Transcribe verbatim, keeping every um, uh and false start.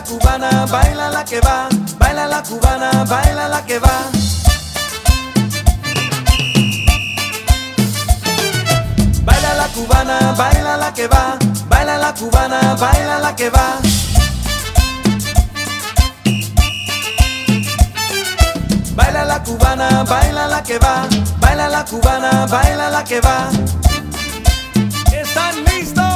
cubana, baila la que va, baila la cubana, baila la que va. Baila la cubana, baila la que va, baila la cubana, baila la que va. Baila la cubana, baila la que va, baila la cubana, baila la que va. ¿Están listos?